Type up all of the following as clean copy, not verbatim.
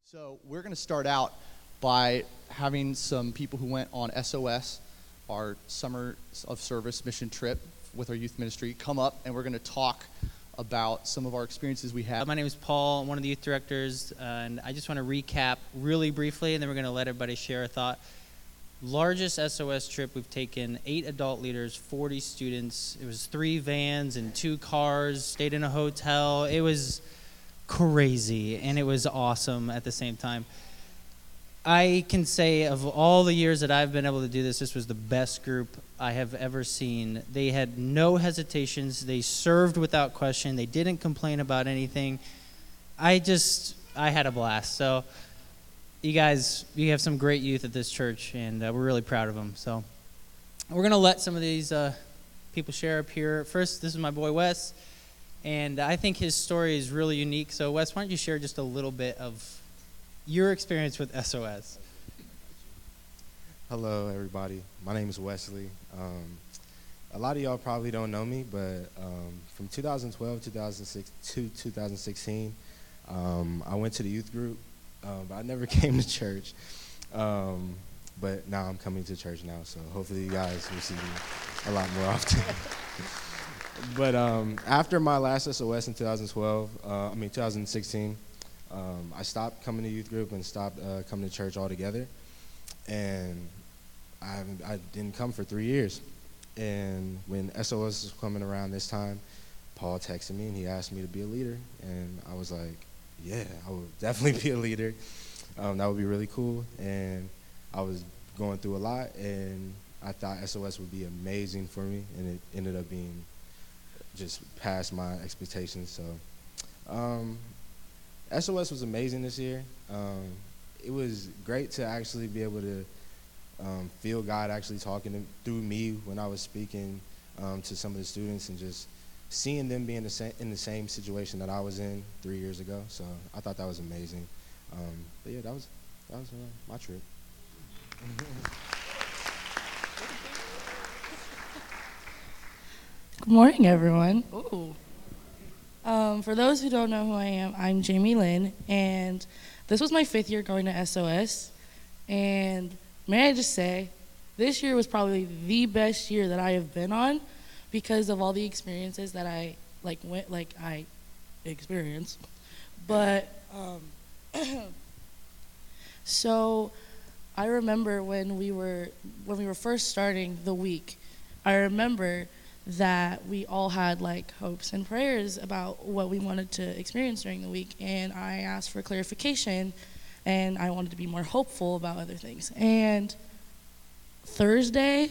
So we're going to start out by having some people who went on SOS, our Summer of Service mission trip with our youth ministry, come up, and we're going to talk about some of our experiences we had. My name is Paul. I'm one of the youth directors, and I just want to recap really briefly, and then we're going to let everybody share a thought. Largest SOS trip we've taken, 8 adult leaders, 40 students. It was 3 vans and 2 cars, stayed in a hotel. It was crazy, and it was awesome at the same time. I can say of all the years that I've been able to do this, this was the best group I have ever seen. They had no hesitations. They served without question. They didn't complain about anything. I had a blast. So you guys, you have some great youth at this church, and we're really proud of them. So we're going to let some of these people share up here. First, this is my boy Wes, and I think his story is really unique. So Wes, why don't you share just a little bit of your experience with SOS? Hello, everybody. My name is Wesley. A lot of y'all probably don't know me, but from 2012 to 2016, I went to the youth group, but I never came to church. But now I'm coming to church now, so hopefully you guys will see me a lot more often. But after my last SOS in 2016, I stopped coming to youth group and stopped coming to church altogether, and I didn't come for 3 years. And when SOS was coming around this time, Paul texted me and he asked me to be a leader, and I was like, yeah, I would definitely be a leader. That would be really cool. And I was going through a lot, and I thought SOS would be amazing for me, and it ended up being just past my expectations. So SOS was amazing this year. It was great to actually be able to feel God actually talking through me when I was speaking to some of the students, and just seeing them being in the same situation that I was in 3 years ago. So I thought that was amazing. But yeah, that was my trip. Good morning, everyone. Ooh. For those who don't know who I am, I'm Jamie Lynn, and this was my 5th year going to SOS. And may I just say, this year was probably the best year that I have been on, because of all the experiences that I experienced. But so I remember when we were first starting the week, I remember that we all had hopes and prayers about what we wanted to experience during the week, and I asked for clarification, and I wanted to be more hopeful about other things. And Thursday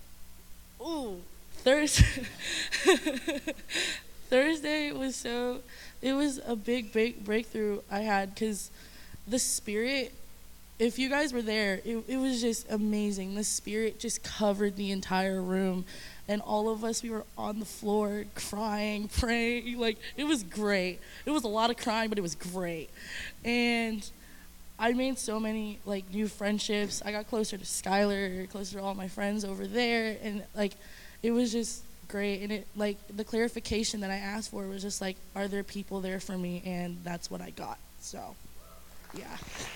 was it was a big breakthrough I had, because the Spirit, if you guys were there, it was just amazing. The Spirit just covered the entire room, and all of us, we were on the floor crying, praying. It was great. It was a lot of crying, but it was great. And I made so many new friendships. I got closer to Skylar, closer to all my friends over there, and it was just great. And it the clarification that I asked for was just are there people there for me? And that's what I got. So yeah.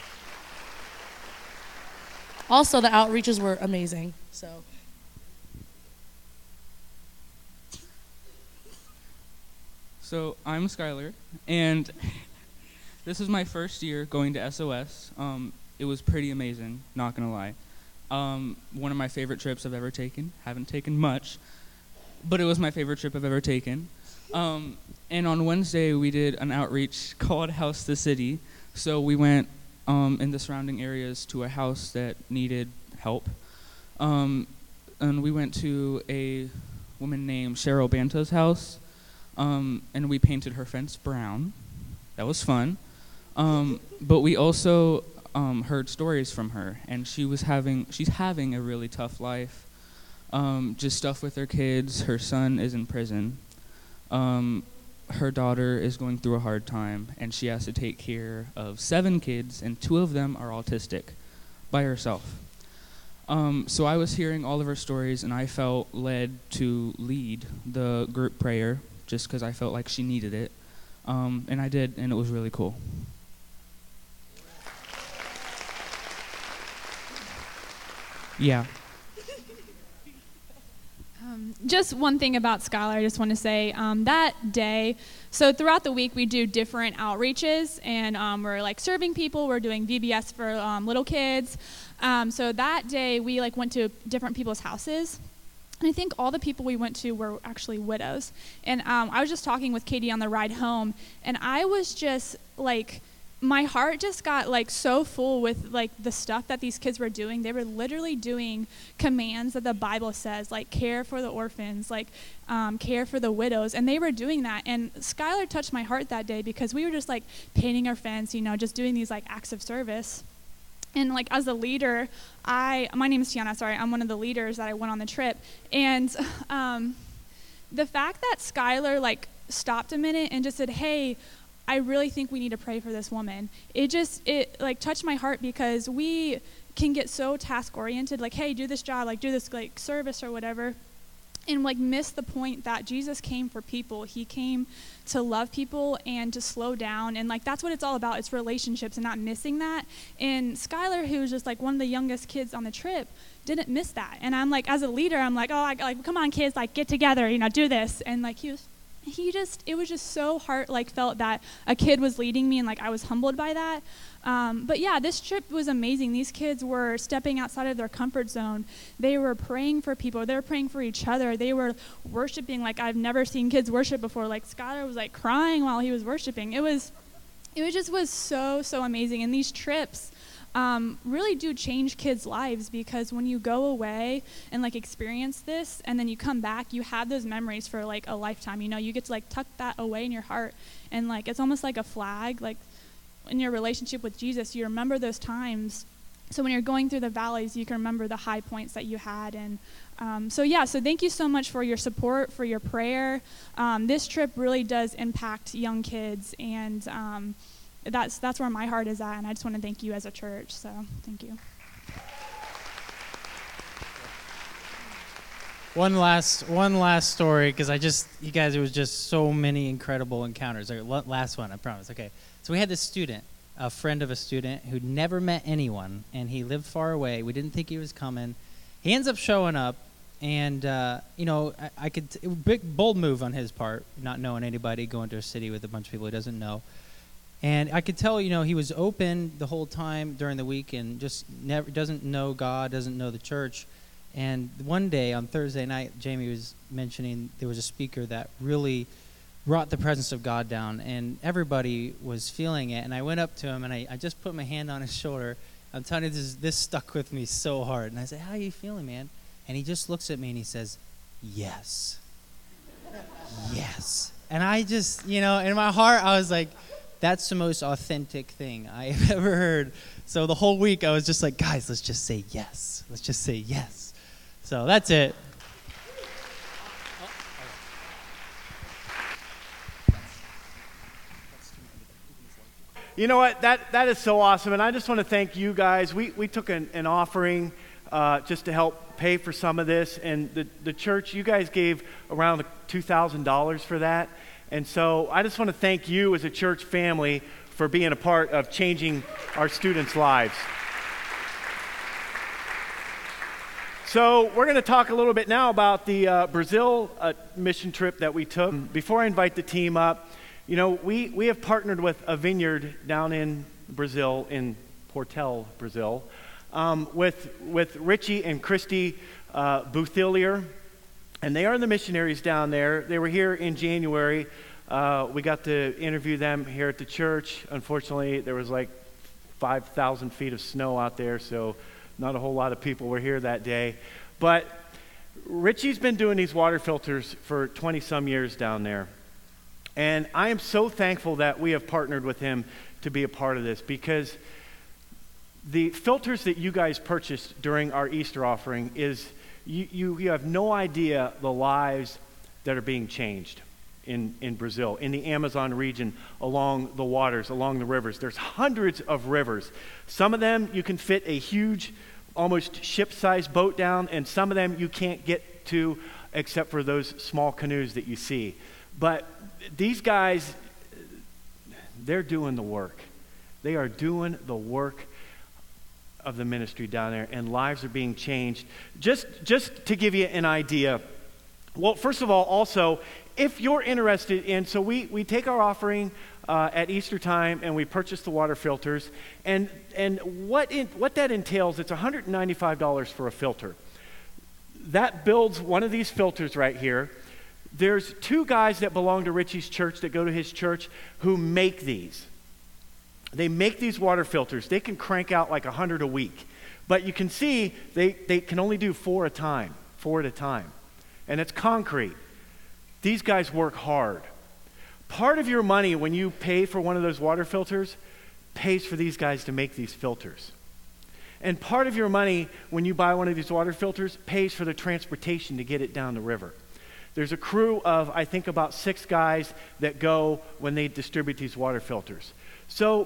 Also, the outreaches were amazing. So I'm Skylar, and this is my first year going to SOS. It was pretty amazing, not gonna lie. One of my favorite trips I've ever taken. Haven't taken much, but it was my favorite trip I've ever taken. And on Wednesday we did an outreach called House the City. So we went in the surrounding areas to a house that needed help. And we went to a woman named Cheryl Banta's house. And we painted her fence brown. That was fun. But we also heard stories from her, and she's having a really tough life. Just stuff with her kids. Her son is in prison. Her daughter is going through a hard time, and she has to take care of 7 kids, and 2 of them are autistic, by herself. So I was hearing all of her stories, and I felt led to lead the group prayer, just because I felt like she needed it. And I did, and it was really cool. Yeah. Just one thing about Scholar, I just want to say that day, so throughout the week we do different outreaches, and we're like serving people, we're doing VBS for little kids. So that day we like went to different people's houses, and I think all the people we went to were actually widows. And I was just talking with Katie on the ride home, and I was just like, my heart just got like so full with like the stuff that these kids were doing. They were literally doing commands that the Bible says, like care for the orphans, like care for the widows, and they were doing that. And Skylar touched my heart that day because we were just like painting our fence, you know, just doing these like acts of service. And like as a leader, my name is Tiana, sorry, I'm one of the leaders that I went on the trip. And the fact that Skylar like stopped a minute and just said, hey, I really think we need to pray for this woman. It like touched my heart because we can get so task oriented, like, hey, do this job, like do this like service or whatever, and like miss the point that Jesus came for people. He came to love people and to slow down, and like that's what it's all about. It's relationships and not missing that. And Skylar, who's just like one of the youngest kids on the trip, didn't miss that. And I'm like, as a leader, I'm like, oh, like come on kids, like get together, you know, do this. And like it was just so felt that a kid was leading me, and like I was humbled by that. But yeah, this trip was amazing. These kids were stepping outside of their comfort zone. They were praying for people. They were praying for each other. They were worshiping like I've never seen kids worship before. Like Skylar was like crying while he was worshiping. It just was so amazing. And these trips really do change kids' lives, because when you go away and like experience this and then you come back, you have those memories for like a lifetime. You know, you get to like tuck that away in your heart, and like it's almost like a flag. Like in your relationship with Jesus, you remember those times. So when you're going through the valleys, you can remember the high points that you had. And so thank you so much for your support, for your prayer. This trip really does impact young kids, and that's where my heart is at, and I just want to thank you as a church. So thank you. One last story, because you guys, it was just so many incredible encounters. Last one, I promise. Okay, so we had this student, a friend of a student who'd never met anyone, and he lived far away. We didn't think he was coming. He ends up showing up, and I could big bold move on his part, not knowing anybody, going to a city with a bunch of people he doesn't know. And I could tell, he was open the whole time during the week, and just never doesn't know God, doesn't know the church. And one day on Thursday night, Jamie was mentioning there was a speaker that really brought the presence of God down, and everybody was feeling it. And I went up to him, and I just put my hand on his shoulder. I'm telling you, this stuck with me so hard. And I said, how are you feeling, man? And he just looks at me and he says, yes. Yes. And I just, in my heart, I was like, that's the most authentic thing I have ever heard. So the whole week I was just like, guys, let's just say yes. Let's just say yes. So that's it. You know what? That is so awesome. And I just want to thank you guys. We took an offering just to help pay for some of this. And the church, you guys gave around $2,000 for that. And so I just want to thank you as a church family for being a part of changing our students' lives. So we're going to talk a little bit now about the Brazil mission trip that we took. Before I invite the team up, we have partnered with a vineyard down in Brazil, in Portel, Brazil, with Richie and Christy Bouthillier. And they are the missionaries down there. They were here in January. We got to interview them here at the church. Unfortunately, there was like 5,000 feet of snow out there, so not a whole lot of people were here that day. But Richie's been doing these water filters for 20-some years down there. And I am so thankful that we have partnered with him to be a part of this, because the filters that you guys purchased during our Easter offering is... You have no idea the lives that are being changed in Brazil, in the Amazon region, along the waters, along the rivers. There's hundreds of rivers. Some of them you can fit a huge, almost ship-sized boat down, and some of them you can't get to except for those small canoes that you see. But these guys, they're doing the work. They are doing the work of the ministry down there, and lives are being changed. Just to give you an idea, well, first of all, also, if you're interested in, so we take our offering at Easter time, and we purchase the water filters, and what that entails, it's $195 for a filter. That builds one of these filters right here. There's 2 guys that belong to Richie's church, that go to his church, who make these. They make these water filters. They can crank out like 100 a week. But you can see they can only do 4 at a time. And it's concrete. These guys work hard. Part of your money when you pay for one of those water filters pays for these guys to make these filters. And part of your money when you buy one of these water filters pays for the transportation to get it down the river. There's a crew of, I think, about 6 guys that go when they distribute these water filters. So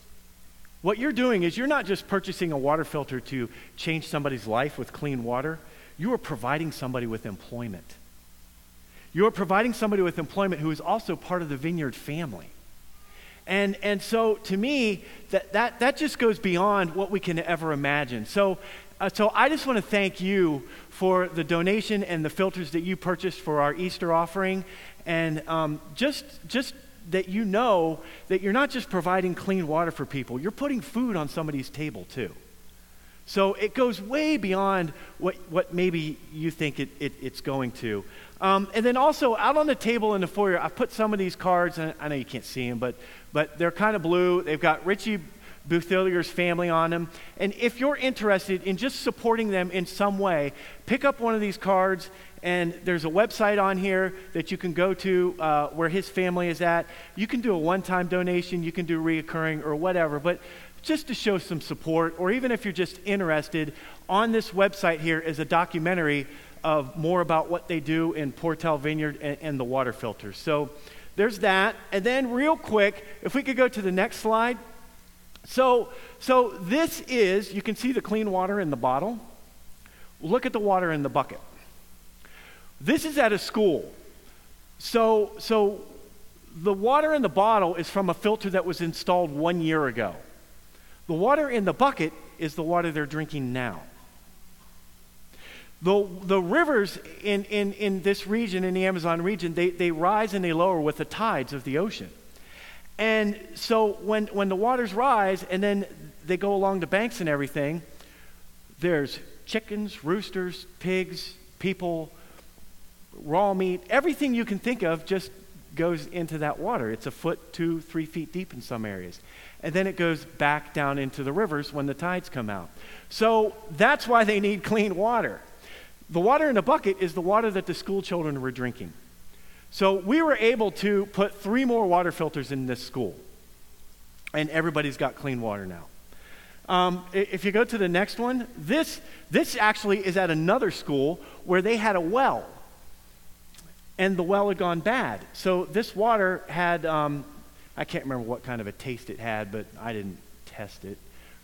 what you're doing is you're not just purchasing a water filter to change somebody's life with clean water. You are providing somebody with employment. You are providing somebody with employment who is also part of the Vineyard family. And so to me, that just goes beyond what we can ever imagine. So I just want to thank you for the donation and the filters that you purchased for our Easter offering. And just that you know that you're not just providing clean water for people, you're putting food on somebody's table too. So it goes way beyond what maybe you think it's going to. And then also out on the table in the foyer, I put some of these cards, and I know you can't see them, but they're kind of blue. They've got Richie Bouthillier's family on them. And if you're interested in just supporting them in some way, pick up one of these cards, and there's a website on here that you can go to where his family is at. You can do a one-time donation, you can do reoccurring or whatever, but just to show some support, or even if you're just interested, on this website here is a documentary of more about what they do in Portel Vineyard and the water filters. So there's that. And then real quick, if we could go to the next slide. So this is, you can see the clean water in the bottle. Look at the water in the bucket. This is at a school. So the water in the bottle is from a filter that was installed 1 year ago. The water in the bucket is the water they're drinking now. The rivers in this region, in the Amazon region, they rise and they lower with the tides of the ocean. And so when the waters rise and then they go along the banks and everything, there's chickens, roosters, pigs, people, raw meat, everything you can think of just goes into that water. It's 1 foot, 2, 3 feet deep in some areas. And then it goes back down into the rivers when the tides come out. So that's why they need clean water. The water in the bucket is the water that the school children were drinking. So we were able to put 3 more water filters in this school. And everybody's got clean water now. If you go to the next one, this actually is at another school where they had a well. And the well had gone bad. So this water had, I can't remember what kind of a taste it had, but I didn't test it.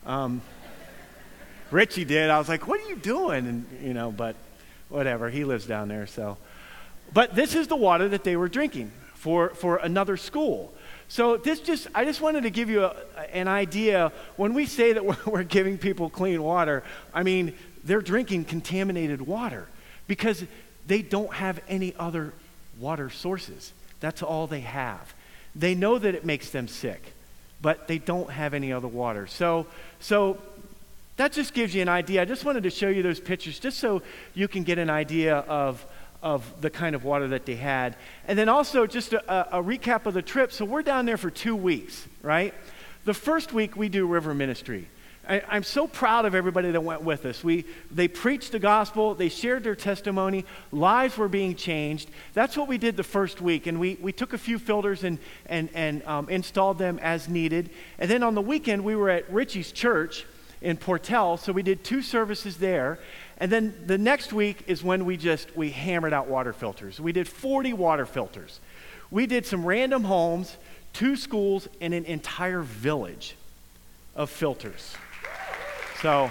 Richie did. I was like, what are you doing? And, but whatever. He lives down there, so. But this is the water that they were drinking for another school. So I just wanted to give you an idea. When we say that we're giving people clean water, I mean, they're drinking contaminated water because they don't have any other water sources. That's all they have. They know that it makes them sick, but they don't have any other water. So that just gives you an idea. I just wanted to show you those pictures just so you can get an idea of the kind of water that they had. And then also just a recap of the trip. So we're down there for 2 weeks, right? The first week we do river ministry. I'm so proud of everybody that went with us. They preached the gospel, they shared their testimony, lives were being changed. That's what we did the first week, and we took a few filters and installed them as needed. And then on the weekend, we were at Richie's church in Portel, so we did 2 services there. And then the next week is when we hammered out water filters. We did 40 water filters. We did some random homes, 2 schools, and an entire village of filters. So,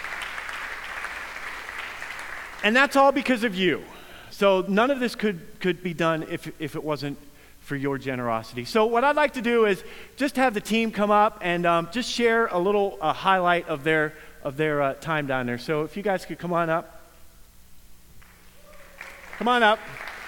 and that's all because of you. So none of this could be done if it wasn't for your generosity. So what I'd like to do is just have the team come up and just share a little highlight of their time down there. So if you guys could come on up. Come on up.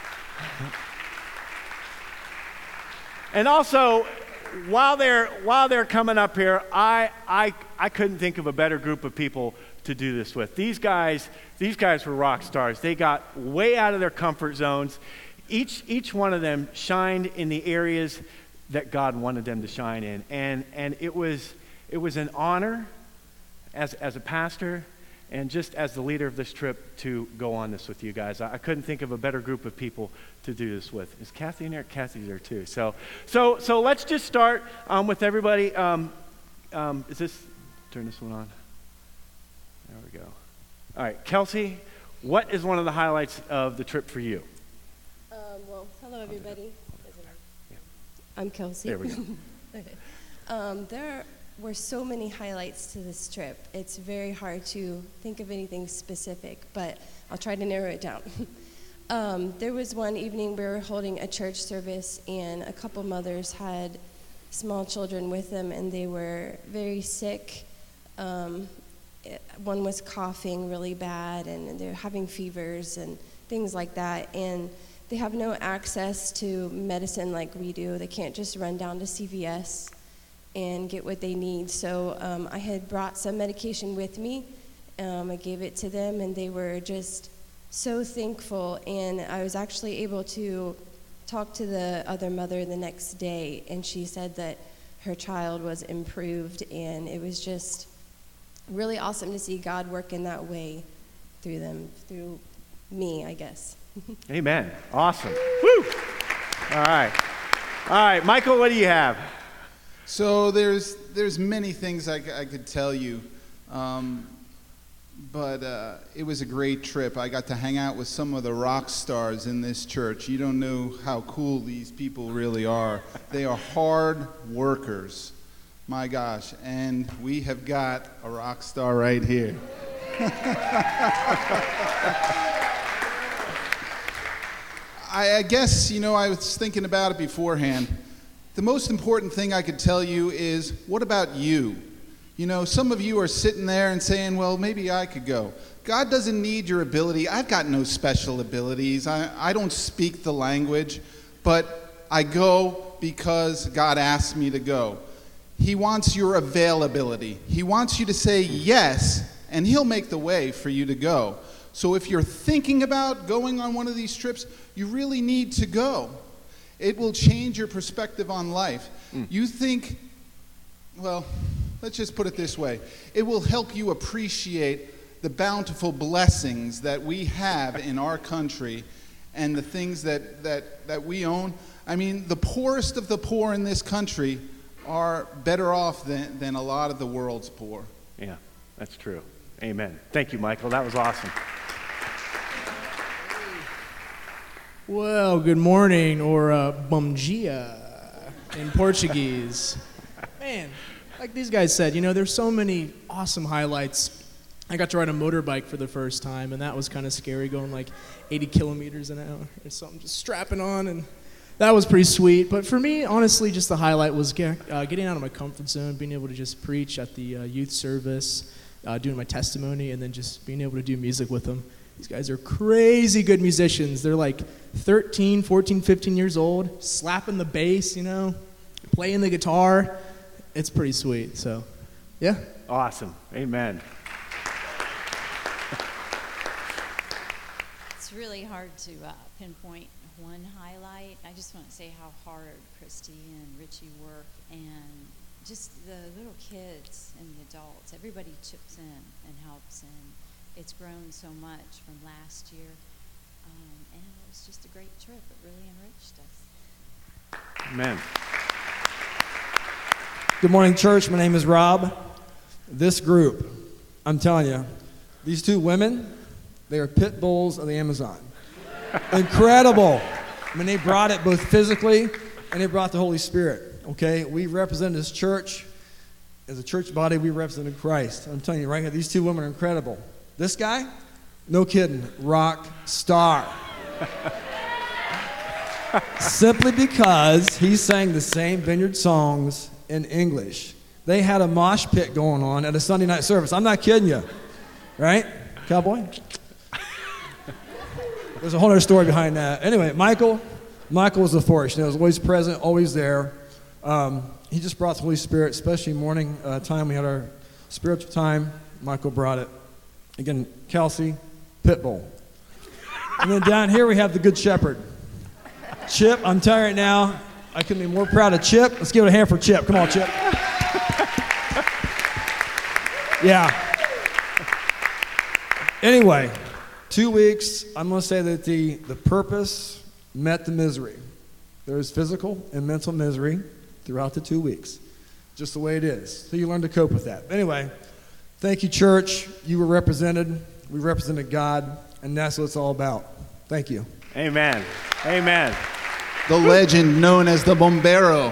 And also, while they're coming up here, I couldn't think of a better group of people to do this with. These guys were rock stars. They got way out of their comfort zones. Each one of them shined in the areas that God wanted them to shine in, and it was an honor as a pastor and just as the leader of this trip to go on this with you guys. I couldn't think of a better group of people to do this with. Is Kathy in there? Kathy's there too. So let's just start with everybody. Turn this one on? There we go. All right, Kelsey, what is one of the highlights of the trip for you? Well, hello everybody. I'm Kelsey. There we go. Okay. There were so many highlights to this trip. It's very hard to think of anything specific, but I'll try to narrow it down. There was one evening we were holding a church service, and a couple mothers had small children with them, and they were very sick. One was coughing really bad, and they were having fevers and things like that, and they have no access to medicine like we do. They can't just run down to CVS and get what they need. So I had brought some medication with me. I gave it to them, and they were just so thankful. And I was actually able to talk to the other mother the next day, and she said that her child was improved, and it was just really awesome to see God work in that way through them, through me, I guess. Amen. Awesome. Woo! All right, Michael, what do you have? So there's many things I could tell you, but it was a great trip. I got to hang out with some of the rock stars in this church. You don't know how cool these people really are. They are hard workers. My gosh, and we have got a rock star right here. I guess, I was thinking about it beforehand. The most important thing I could tell you is, what about you? Some of you are sitting there and saying, well, maybe I could go. God doesn't need your ability. I've got no special abilities. I don't speak the language, but I go because God asked me to go. He wants your availability. He wants you to say yes, and He'll make the way for you to go. So if you're thinking about going on one of these trips, you really need to go. It will change your perspective on life. You think, well, let's just put it this way. It will help you appreciate the bountiful blessings that we have in our country and the things that we own. I mean, the poorest of the poor in this country are better off than a lot of the world's poor. Yeah, that's true. Amen. Thank you, Michael. That was awesome. Well, good morning, or bom dia in Portuguese. Man, like these guys said, there's so many awesome highlights. I got to ride a motorbike for the first time, and that was kind of scary, going like 80 kilometers an hour or something, just strapping on, and that was pretty sweet. But for me, honestly, just the highlight was getting out of my comfort zone, being able to just preach at the youth service, doing my testimony, and then just being able to do music with them. These guys are crazy good musicians. They're like 13, 14, 15 years old, slapping the bass, playing the guitar. It's pretty sweet, so, yeah. Awesome. Amen. It's really hard to pinpoint one highlight. I just want to say how hard Christy and Richie work, and just the little kids and the adults. Everybody chips in and helps, and it's grown so much from last year, and it was just a great trip. It really enriched us. Amen. Good morning, church. My name is Rob. This group, I'm telling you, these two women, they are pit bulls of the Amazon. Incredible. I mean, they brought it both physically and they brought the Holy Spirit, okay? We represent this church. As a church body, we represented Christ. I'm telling you right here, these two women are incredible. This guy, no kidding, rock star. Simply because he sang the same Vineyard songs in English. They had a mosh pit going on at a Sunday night service. I'm not kidding you. Right? Cowboy? There's a whole other story behind that. Anyway, Michael was the force. He was always present, always there. He just brought the Holy Spirit, especially morning time. We had our spiritual time. Michael brought it. Again, Kelsey, Pitbull. And then down here we have the Good Shepherd. Chip, I'm telling you right now, I couldn't be more proud of Chip. Let's give it a hand for Chip. Come on, Chip. Yeah. Anyway, 2 weeks, I'm going to say that the purpose met the misery. There is physical and mental misery throughout the 2 weeks. Just the way it is. So you learn to cope with that. Anyway, thank you, church. You were represented. We represented God, and that's what it's all about. Thank you. Amen. Amen. The legend known as the Bombero.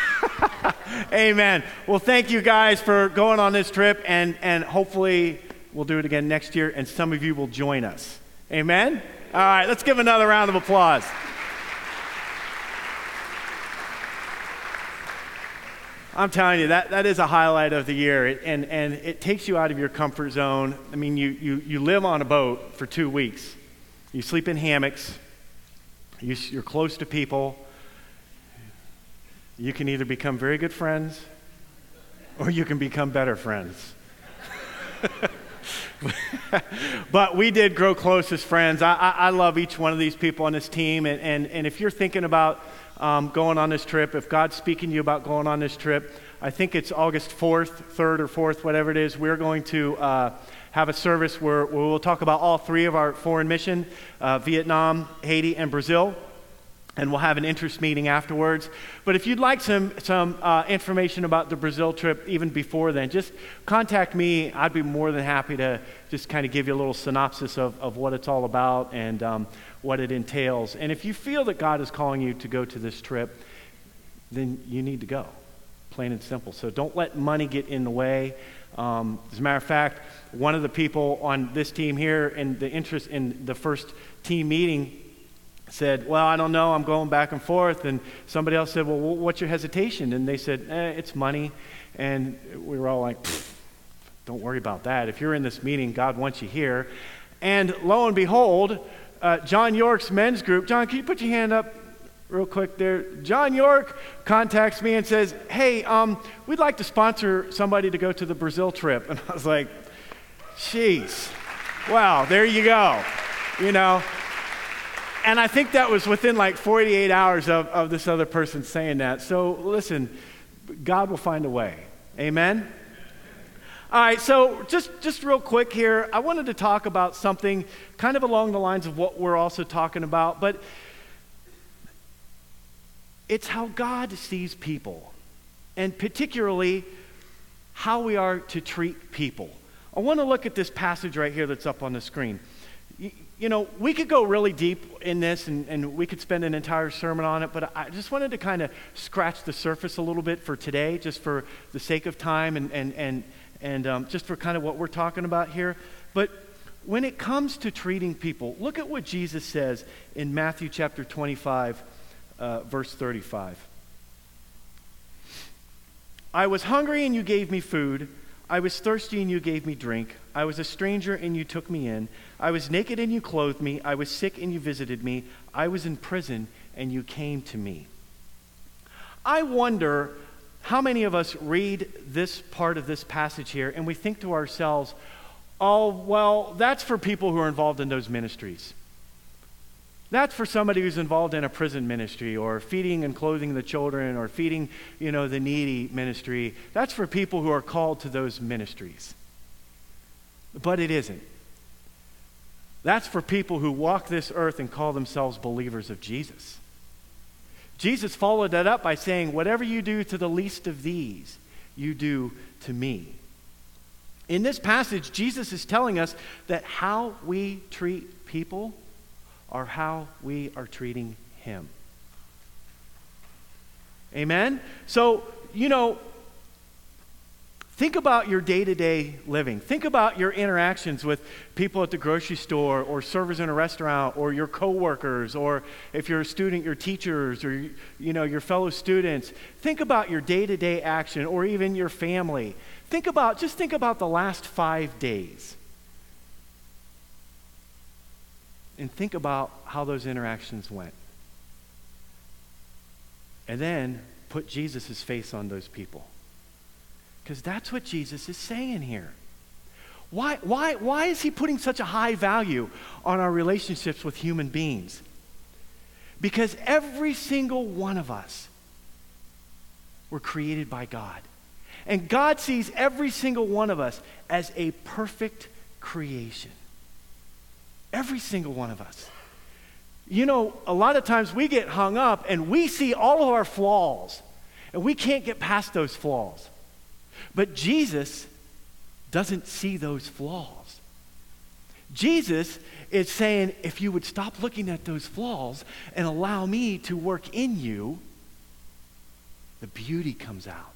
Amen. Well, thank you guys for going on this trip, and hopefully we'll do it again next year, and some of you will join us. Amen? All right, let's give another round of applause. I'm telling you, that is a highlight of the year, and it takes you out of your comfort zone. I mean, you live on a boat for 2 weeks. You sleep in hammocks. You're close to people. You can either become very good friends, or you can become better friends. But we did grow close as friends. I love each one of these people on this team, and if you're thinking about going on this trip, if God's speaking to you about going on this trip, I think it's August 4th, 3rd or 4th, whatever it is, we're going to have a service where we'll talk about all three of our foreign mission, Vietnam, Haiti, and Brazil. And we'll have an interest meeting afterwards. But if you'd like some information about the Brazil trip even before then, just contact me. I'd be more than happy to just kind of give you a little synopsis of what it's all about and what it entails. And if you feel that God is calling you to go to this trip, then you need to go, plain and simple. So don't let money get in the way. As a matter of fact, one of the people on this team here and the interest in the first team meeting said, well, I don't know, I'm going back and forth. And somebody else said, well, what's your hesitation? And they said, it's money. And we were all like, don't worry about that. If you're in this meeting, God wants you here. And lo and behold, John York's men's group, John, can you put your hand up real quick there? John York contacts me and says, hey, we'd like to sponsor somebody to go to the Brazil trip. And I was like, jeez, wow, there you go, you know. And I think that was within like 48 hours of this other person saying that. So listen, God will find a way. Amen? All right, so just real quick here, I wanted to talk about something kind of along the lines of what we're also talking about, but it's how God sees people, and particularly how we are to treat people. I want to look at this passage right here that's up on the screen. You know, we could go really deep in this and we could spend an entire sermon on it, but I just wanted to kind of scratch the surface a little bit for today, just for the sake of time and just for kind of what we're talking about here. But when it comes to treating people, look at what Jesus says in Matthew chapter 25, verse 35. I was hungry and you gave me food. I was thirsty and you gave me drink. I was a stranger and you took me in. I was naked and you clothed me. I was sick and you visited me. I was in prison and you came to me. I wonder how many of us read this part of this passage here and we think to ourselves, oh, well, that's for people who are involved in those ministries. That's for somebody who's involved in a prison ministry or feeding and clothing the children or feeding, you know, the needy ministry. That's for people who are called to those ministries. But it isn't. That's for people who walk this earth and call themselves believers of Jesus. Jesus followed that up by saying, whatever you do to the least of these, you do to me. In this passage, Jesus is telling us that how we treat people are how we are treating him. Amen? So, you know, Think about your day-to-day living. Think about your interactions with people at the grocery store or servers in a restaurant or your coworkers, or if you're a student, your teachers, or your fellow students. Think about your day-to-day action, or even your family. Think about the last 5 days. And think about how those interactions went. And then put Jesus' face on those people. Because that's what Jesus is saying here. Why is he putting such a high value on our relationships with human beings? Because every single one of us were created by God. And God sees every single one of us as a perfect creation. Every single one of us. A lot of times we get hung up and we see all of our flaws. And we can't get past those flaws. But Jesus doesn't see those flaws. Jesus is saying, if you would stop looking at those flaws and allow me to work in you, the beauty comes out.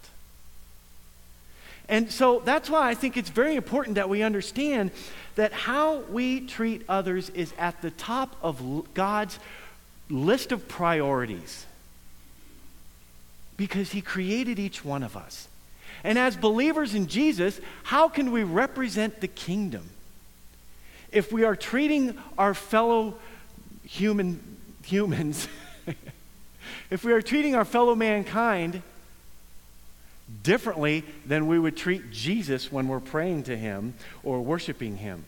And so that's why I think it's very important that we understand that how we treat others is at the top of God's list of priorities. Because he created each one of us. And as believers in Jesus, how can we represent the kingdom if we are treating our fellow humans, if we are treating our fellow mankind differently than we would treat Jesus when we're praying to him or worshiping him?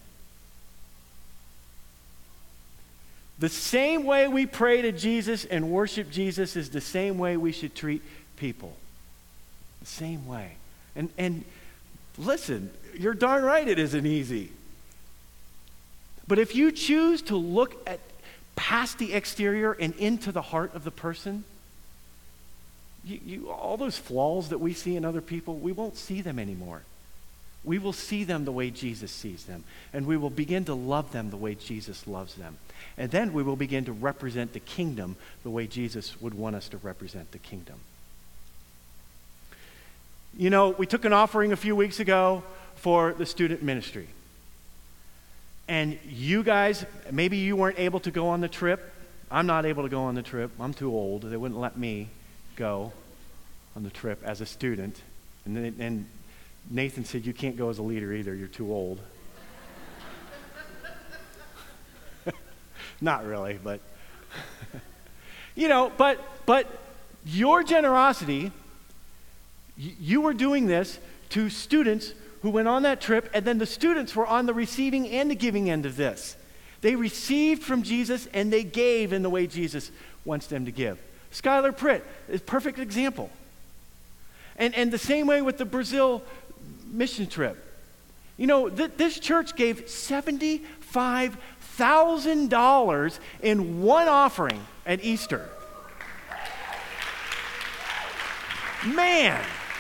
The same way we pray to Jesus and worship Jesus is the same way we should treat people. The same way. And listen, you're darn right it isn't easy. But if you choose to look at past the exterior and into the heart of the person, all those flaws that we see in other people, we won't see them anymore. We will see them the way Jesus sees them. And we will begin to love them the way Jesus loves them. And then we will begin to represent the kingdom the way Jesus would want us to represent the kingdom. We took an offering a few weeks ago for the student ministry. And you guys, maybe you weren't able to go on the trip. I'm not able to go on the trip. I'm too old. They wouldn't let me go on the trip as a student. And Nathan said, you can't go as a leader either. You're too old. Not really, but but your generosity, you were doing this to students who went on that trip, and then the students were on the receiving and the giving end of this. They received from Jesus and they gave in the way Jesus wants them to give. Skylar Pritt is a perfect example. And the same way with the Brazil mission trip. This church gave $75,000 in one offering at Easter. Man,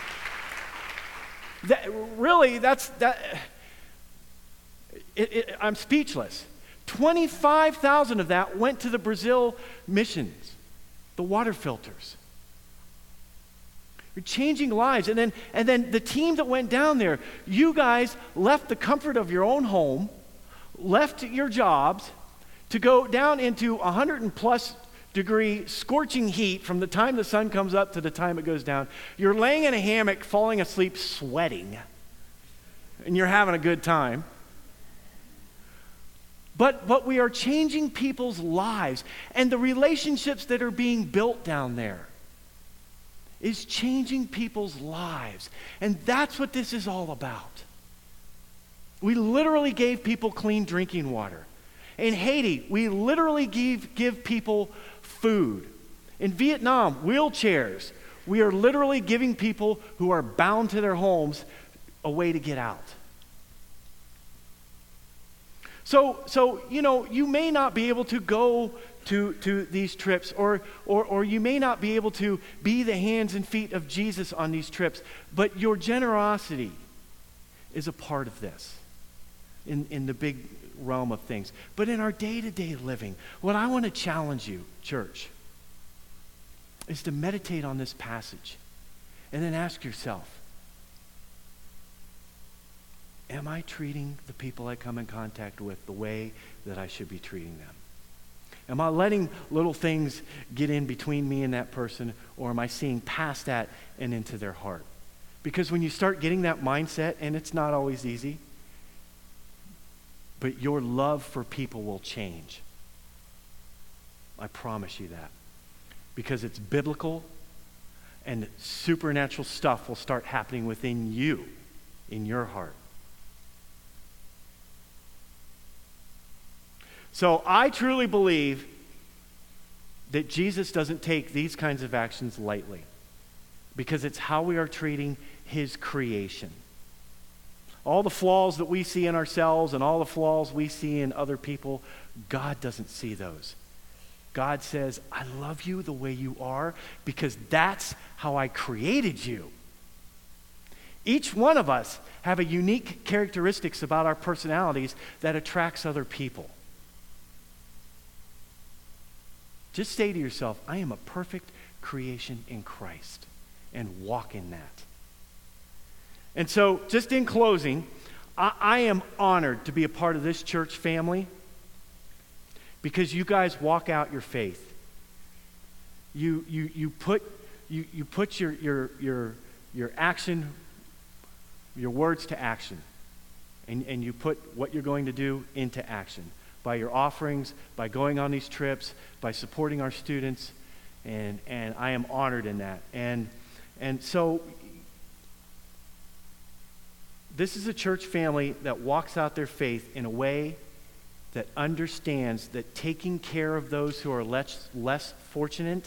I'm speechless. 25,000 of that went to the Brazil missions, the water filters. You're changing lives. And then the team that went down there, you guys left the comfort of your own home, left your jobs to go down into 100+ degree scorching heat from the time the sun comes up to the time it goes down. You're laying in a hammock, falling asleep, sweating, and you're having a good time. But we are changing people's lives, and the relationships that are being built down there is changing people's lives. And that's what this is all about. We literally gave people clean drinking water. In Haiti, we literally give people food. In Vietnam, wheelchairs. We are literally giving people who are bound to their homes a way to get out. So you may not be able to go to these trips, or you may not be able to be the hands and feet of Jesus on these trips, but your generosity is a part of this in the big realm of things. But in our day-to-day living, what I want to challenge you, church, is to meditate on this passage and then ask yourself, am I treating the people I come in contact with the way that I should be treating them? Am I letting little things get in between me and that person, or am I seeing past that and into their heart? Because when you start getting that mindset, and it's not always easy, but your love for people will change. I promise you that. Because it's biblical, and supernatural stuff will start happening within you, in your heart. So I truly believe that Jesus doesn't take these kinds of actions lightly, because it's how we are treating his creation. All the flaws that we see in ourselves and all the flaws we see in other people, God doesn't see those. God says, I love you the way you are because that's how I created you. Each one of us have a unique characteristics about our personalities that attracts other people. Just say to yourself, I am a perfect creation in Christ, and walk in that. And so, just in closing, I am honored to be a part of this church family because you guys walk out your faith. You put your action, your words to action, and you put what you're going to do into action. By your offerings, by going on these trips, by supporting our students, and I am honored in that. And so this is a church family that walks out their faith in a way that understands that taking care of those who are less fortunate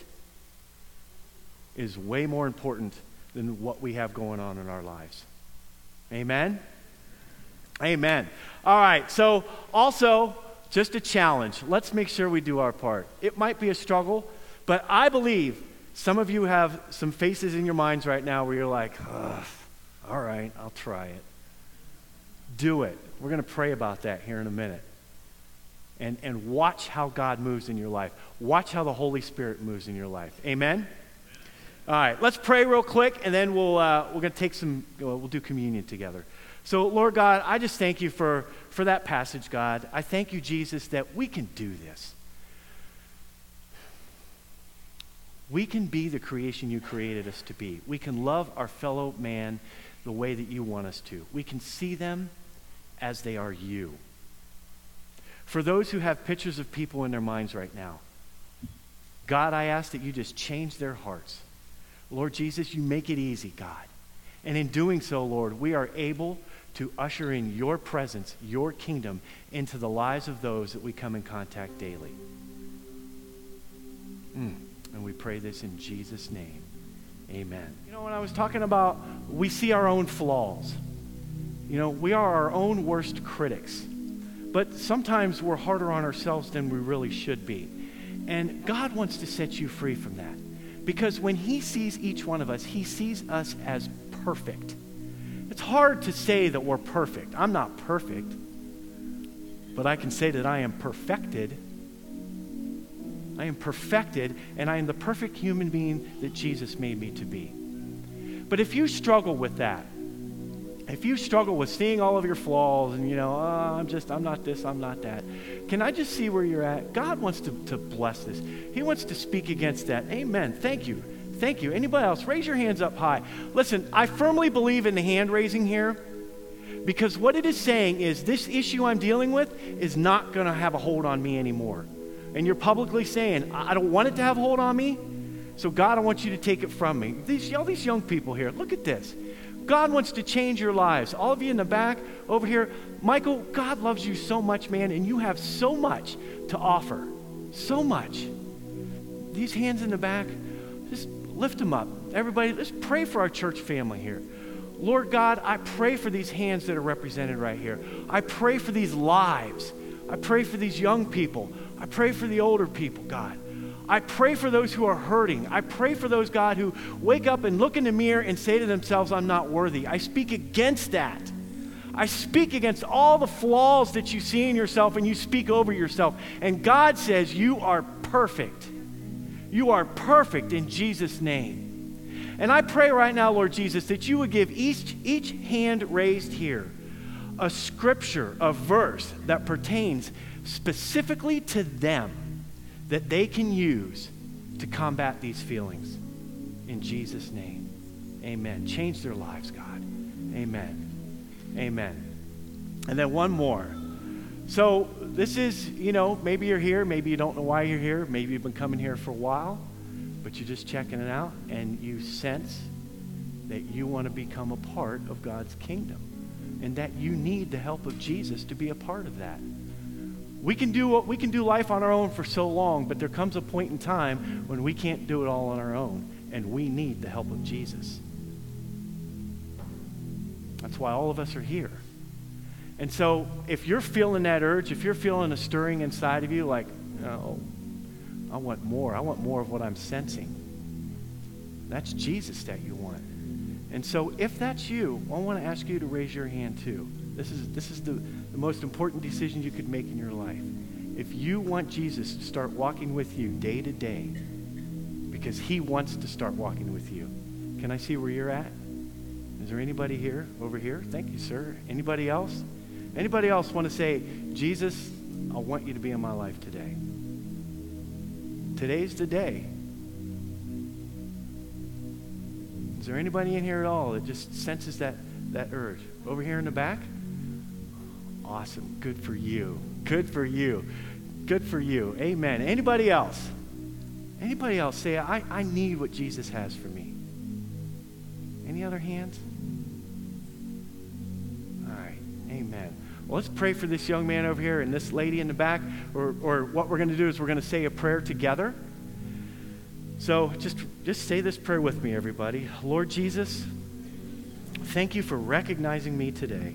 is way more important than what we have going on in our lives. Amen? Amen. All right, so also, just a challenge. Let's make sure we do our part. It might be a struggle, but I believe some of you have some faces in your minds right now where you're like, all right, I'll try it. Do it. We're going to pray about that here in a minute. And watch how God moves in your life. Watch how the Holy Spirit moves in your life. Amen? All right, let's pray real quick, and then we're going to take we'll do communion together. So, Lord God, I just thank you for that passage, God. I thank you, Jesus, that we can do this. We can be the creation you created us to be. We can love our fellow man the way that you want us to. We can see them as they are you. For those who have pictures of people in their minds right now, God, I ask that you just change their hearts. Lord Jesus, you make it easy, God. And in doing so, Lord, we are able to usher in your presence, your kingdom, into the lives of those that we come in contact daily. And we pray this in Jesus' name. Amen. You know, when I was talking about we see our own flaws, you know, we are our own worst critics. But sometimes we're harder on ourselves than we really should be. And God wants to set you free from that. Because when he sees each one of us, he sees us as perfect. It's hard to say that we're perfect. I'm not perfect. But I can say that I am perfected. I am perfected, and I am the perfect human being that Jesus made me to be. But if you struggle with that, if you struggle with seeing all of your flaws and, you know, I'm not this, I'm not that, can I just see where you're at? God wants to bless this. He wants to speak against that. Amen. Thank you. Thank you. Anybody else? Raise your hands up high. Listen, I firmly believe in the hand raising here because what it is saying is this issue I'm dealing with is not going to have a hold on me anymore. And you're publicly saying, I don't want it to have a hold on me, so God, I want you to take it from me. All these young people here, look at this. God wants to change your lives. All of you in the back, over here, Michael, God loves you so much, man, and you have so much to offer. So much. These hands in the back, just lift them up. Everybody, let's pray for our church family here. Lord God, I pray for these hands that are represented right here. I pray for these lives. I pray for these young people. I pray for the older people, God. I pray for those who are hurting. I pray for those, God, who wake up and look in the mirror and say to themselves, I'm not worthy. I speak against that. I speak against all the flaws that you see in yourself and you speak over yourself. And God says you are perfect. You are perfect in Jesus' name. And I pray right now, Lord Jesus, that you would give each hand raised here a scripture, a verse that pertains specifically to them that they can use to combat these feelings. In Jesus' name, amen. Change their lives, God. Amen. Amen. And then one more. So this is, maybe you're here, maybe you don't know why you're here, maybe you've been coming here for a while, but you're just checking it out, and you sense that you want to become a part of God's kingdom, and that you need the help of Jesus to be a part of that. We can do life on our own for so long, but there comes a point in time when we can't do it all on our own, and we need the help of Jesus. That's why all of us are here. And so if you're feeling that urge, if you're feeling a stirring inside of you, like, oh, I want more of what I'm sensing, that's Jesus that you want. And so if that's you, I want to ask you to raise your hand too. This is the most important decision you could make in your life. If you want Jesus to start walking with you day to day, because he wants to start walking with you. Can I see where you're at? Is there anybody here, over here? Thank you, sir. Anybody else? Anybody else want to say, Jesus, I want you to be in my life today? Today's the day. Is there anybody in here at all that just senses that urge? Over here in the back? Awesome. Good for you. Good for you. Good for you. Amen. Anybody else? Anybody else say, I need what Jesus has for me? Any other hands? All right. Amen. Well, let's pray for this young man over here and this lady in the back. Or what we're going to do is we're going to say a prayer together. So just say this prayer with me, everybody. Lord Jesus, thank you for recognizing me today.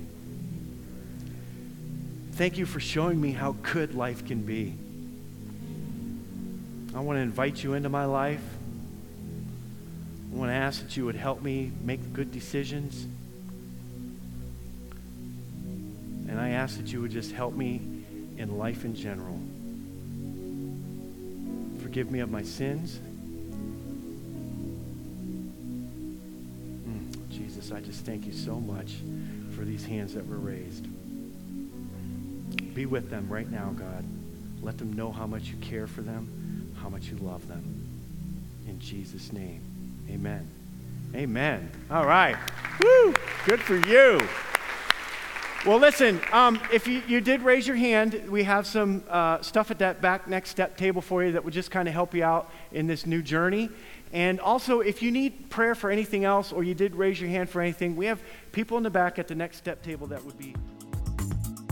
Thank you for showing me how good life can be. I want to invite you into my life. I want to ask that you would help me make good decisions. And I ask that you would just help me in life in general. Forgive me of my sins. Jesus, I just thank you so much for these hands that were raised. Be with them right now, God. Let them know how much you care for them, how much you love them. In Jesus' name, amen. Amen. All right. Woo! Good for you. Well, listen, if you did raise your hand, we have some stuff at that back next step table for you that would just kind of help you out in this new journey. And also, if you need prayer for anything else, or you did raise your hand for anything, we have people in the back at the next step table that would be...